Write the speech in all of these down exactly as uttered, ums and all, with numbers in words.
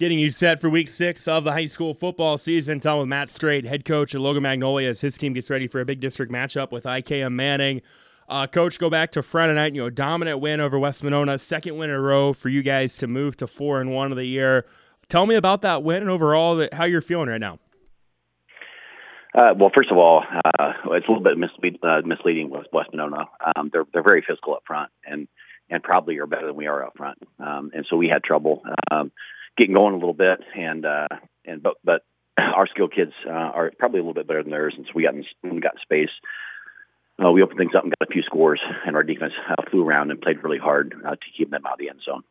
Getting you set for week six of the high school football season. Talking with Matt Straight, head coach at Logan Magnolia, as his team gets ready for a big district matchup with I K M Manning. Uh, coach, go back to Friday night. You know, dominant win over West Monona, second win in a row for you guys to move to four and one of the year. Tell me about that win and overall that, how you're feeling right now. Uh, well, first of all, uh, it's a little bit mislead, uh, misleading with West Monona. Um, they're they're very physical up front, and and probably are better than we are up front. Um, and so we had trouble. Um, getting going a little bit, and uh, and but but our skilled kids uh, are probably a little bit better than theirs, and so we got in, we got in space. Uh, we opened things up and got a few scores, and our defense uh, flew around and played really hard uh, to keep them out of the end zone.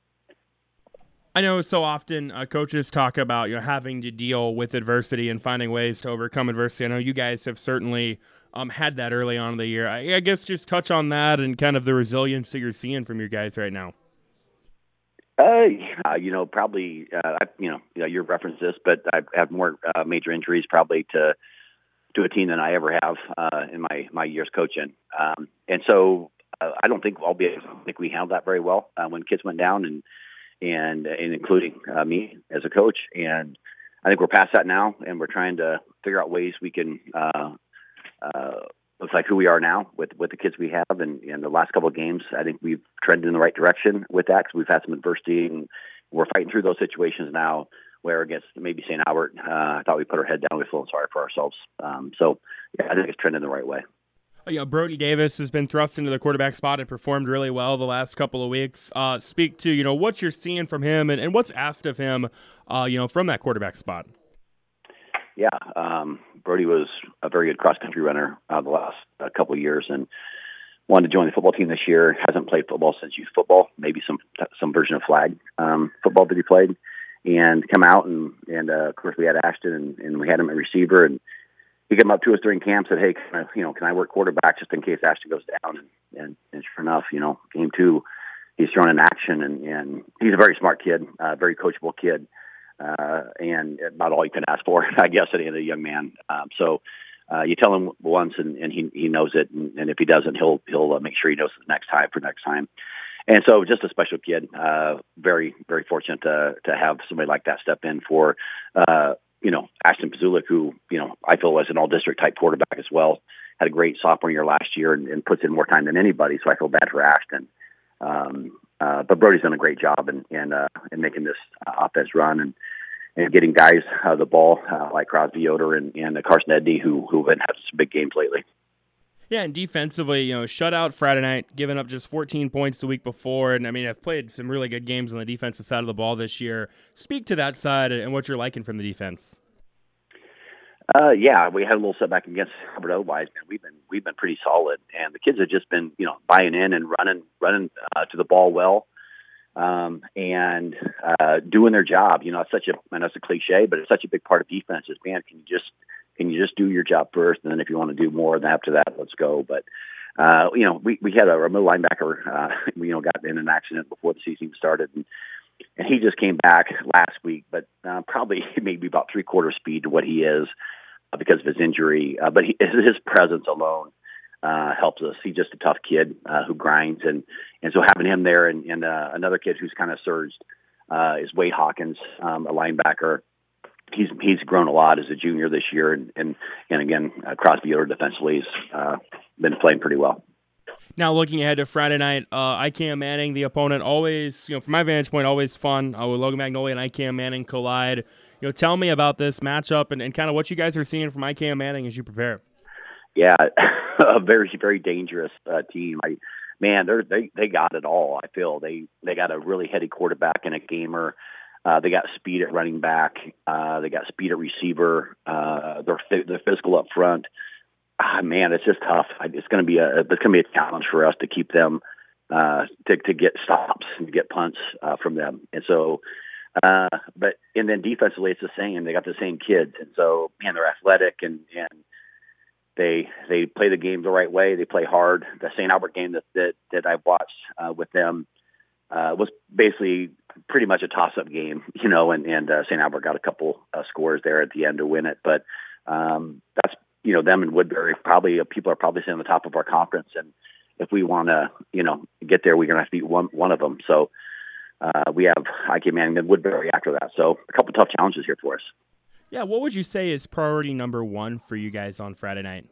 I know so often uh, coaches talk about you know having to deal with adversity and finding ways to overcome adversity. I know you guys have certainly um, had that early on in the year. I, I guess just touch on that and kind of the resilience that you're seeing from your guys right now. Uh, yeah, you know, probably, uh, I, you know, you know, you referenced this, but I've had more uh, major injuries probably to to a team than I ever have uh, in my, my years coaching. Um, and so uh, I don't think I'll be, I don't think we handled that very well uh, when kids went down, and and, and including uh, me as a coach. And I think we're past that now, and we're trying to figure out ways we can uh, uh, looks like who we are now with, with the kids we have. And in the last couple of games, I think we've trended in the right direction with that, because we've had some adversity, and we're fighting through those situations now where against maybe Saint Albert, uh, I thought we put our head down, we feel sorry for ourselves. Um, so yeah, I think it's trending the right way. You know, Brody Davis has been thrust into the quarterback spot and performed really well the last couple of weeks. Uh, speak to, you know, what you're seeing from him and, and what's asked of him, uh, you know, from that quarterback spot. Yeah, um, Brody was a very good cross-country runner uh, the last uh, couple of years, and wanted to join the football team this year. Hasn't played football since youth football, maybe some some version of flag um, football that he played, and come out and and uh, of course we had Ashton, and, and we had him at receiver, and he came up to us during camp, said, "Hey, can I, you know, can I work quarterback just in case Ashton goes down?" And, and, and sure enough, you know, game two, he's thrown in action, and, and he's a very smart kid, uh, very coachable kid. Uh, and about all you can ask for, I guess, at the end of a young man. Um, so uh, you tell him once, and, and he he knows it, and, and if he doesn't, he'll he'll uh, make sure he knows it next time for next time. And so, just a special kid. Uh, very very fortunate to to have somebody like that step in for uh, you know Ashton Pazulik, who you know I feel was an all district type quarterback as well. Had a great sophomore year last year, and, and puts in more time than anybody. So I feel bad for Ashton. Um, Uh, but Brody's done a great job in in, uh, in making this uh, offense run, and, and getting guys uh, the ball uh, like Crosby Yoder and, and uh, Carson Edney, who who have had some big games lately. Yeah, and defensively, you know, shutout Friday night, giving up just fourteen points the week before, and I mean, I've played some really good games on the defensive side of the ball this year. Speak to that side and what you're liking from the defense. Uh, yeah, we had a little setback against Albert. Otherwise, man, we've been we've been pretty solid, and the kids have just been you know buying in and running running uh, to the ball well, um, and uh, doing their job. You know, it's such a I know it's a cliche, but it's such a big part of defense. Is man, can you just can you just do your job first, and then if you want to do more, then after that, let's go. But uh, you know, we we had a, a middle linebacker, uh, you know, got in an accident before the season started, and. And he just came back last week, but uh, probably maybe about three-quarter speed to what he is uh, because of his injury. Uh, but he, his presence alone uh, helps us. He's just a tough kid uh, who grinds. And, and so having him there, and, and uh, another kid who's kind of surged uh, is Wade Hawkins, um, a linebacker. He's he's grown a lot as a junior this year. And, and, and again, uh, Crosby Yoder defensively has uh, been playing pretty well. Now, looking ahead to Friday night, uh, I K M Manning, the opponent, always, you know, from my vantage point, always fun. Uh, with Logan Magnolia and I K M Manning collide. You know, tell me about this matchup and, and kind of what you guys are seeing from I K M Manning as you prepare. Yeah, a very, very dangerous uh, team. I, man, they're, they they got it all. I feel they they got a really heady quarterback and a gamer. Uh, they got speed at running back. Uh, they got speed at receiver. Uh, they're they're physical up front. Ah, man, it's just tough. It's going to be a it's going to be a challenge for us to keep them uh, to to get stops and to get punts uh, from them. And so, uh, but and then defensively, it's the same. They got the same kids, and so man, they're athletic and and they they play the game the right way. They play hard. The Saint Albert game that that, that I watched uh, with them uh, was basically pretty much a toss-up game, you know. And and uh, Saint Albert got a couple uh, scores there at the end to win it, but um, that's. You know, them and Woodbury, probably uh, people are probably sitting on the top of our conference. And if we want to, you know, get there, we're going to have to beat one, one of them. So uh, we have I K Manning and Woodbury after that. So a couple tough challenges here for us. Yeah, what would you say is priority number one for you guys on Friday night?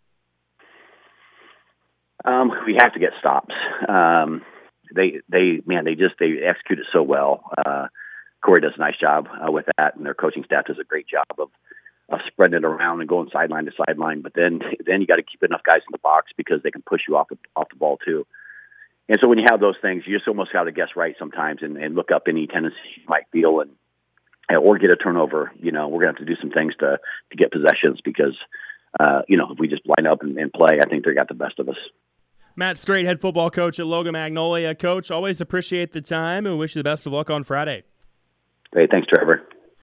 Um, we have to get stops. Um, they, they, man, they just they execute it so well. Uh, Corey does a nice job uh, with that, and their coaching staff does a great job of of spreading it around and going sideline to sideline. But then, then you got to keep enough guys in the box because they can push you off the off the ball too. And so when you have those things, you just almost got to guess right sometimes and, and look up any tendencies you might feel and or get a turnover. You know, we're gonna have to do some things to to get possessions because uh, you know if we just line up and, and play, I think they got the best of us. Matt Straight, head football coach at Logan Magnolia. Coach, always appreciate the time and wish you the best of luck on Friday. Great. Thanks, Trevor.